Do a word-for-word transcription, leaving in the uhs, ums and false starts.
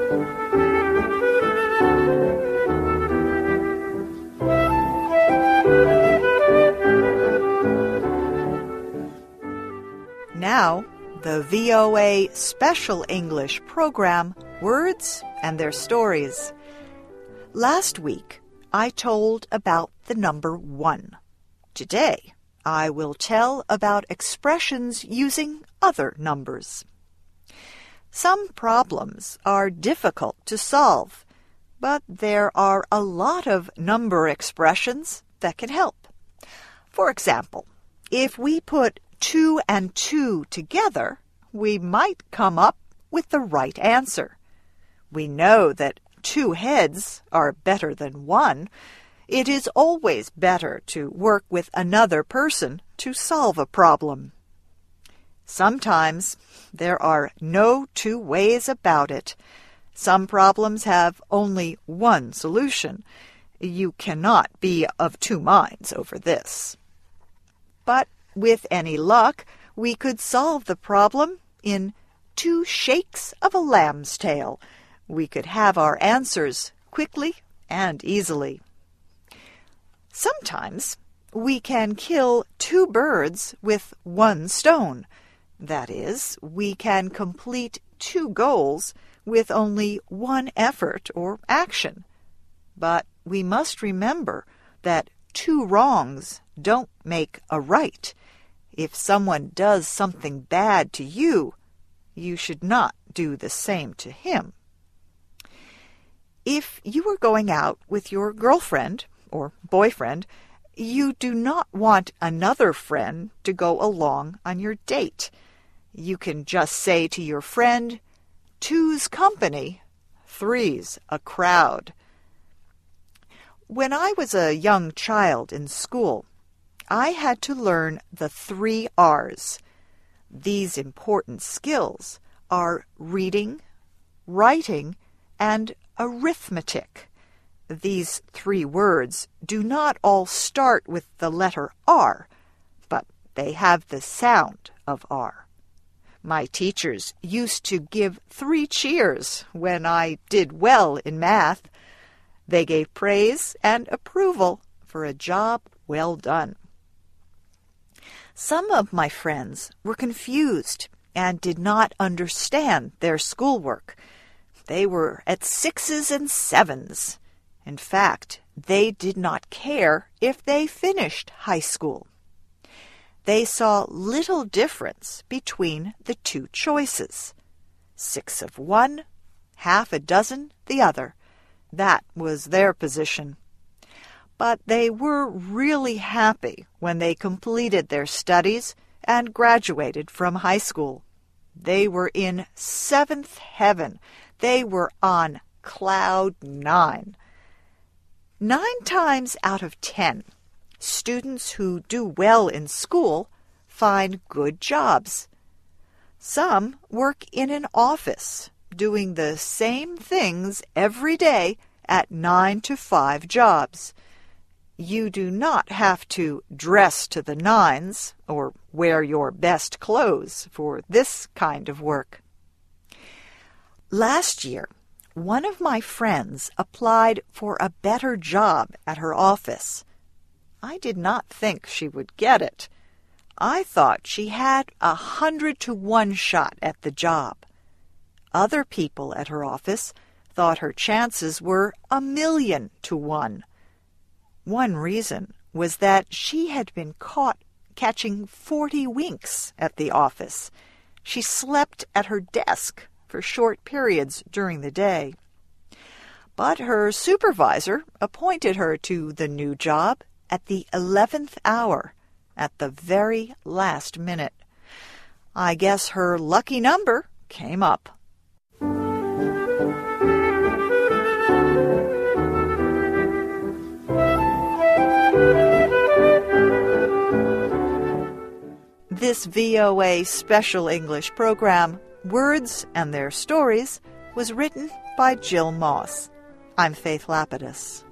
Now, the V O A Special English program, Words and Their Stories. Last week, I told about the number one. Today, I will tell about expressions using other numbers. Some problems are difficult to solve, but there are a lot of number expressions that can help. For example, if we put two and two together, we might come up with the right answer. We know that two heads are better than one. It is always better to work with another person to solve a problem. Sometimes there are no two ways about it. Some problems have only one solution. You cannot be of two minds over this. But with any luck, we could solve the problem in two shakes of a lamb's tail. We could have our answers quickly and easily. Sometimes we can kill two birds with one stone. That is, we can complete two goals with only one effort or action. But we must remember that two wrongs don't make a right. If someone does something bad to you, you should not do the same to him. If you are going out with your girlfriend or boyfriend, you do not want another friend to go along on your date. You can just say to your friend, "Two's company, three's a crowd." When I was a young child in school, I had to learn the three R's. These important skills are reading, writing, and arithmetic. These three words do not all start with the letter R, but they have the sound of R. My teachers used to give three cheers when I did well in math. They gave praise and approval for a job well done. Some of my friends were confused and did not understand their schoolwork. They were at sixes and sevens. In fact, they did not care if they finished high school. They saw little difference between the two choices. Six of one, half a dozen the other. That was their position. But they were really happy when they completed their studies and graduated from high school. They were in seventh heaven. They were on cloud nine. Nine times out of ten, students who do well in school find good jobs. Some work in an office, doing the same things every day at nine to five jobs. You do not have to dress to the nines or wear your best clothes for this kind of work. Last year, one of my friends applied for a better job at her office. I did not think she would get it. I thought she had a hundred to one shot at the job. Other people at her office thought her chances were a million to one. One reason was that she had been caught catching forty winks at the office. She slept at her desk for short periods during the day. But her supervisor appointed her to the new job at the eleventh hour, at the very last minute. I guess her lucky number came up. This V O A Special English program, Words and Their Stories, was written by Jill Moss. I'm Faith Lapidus.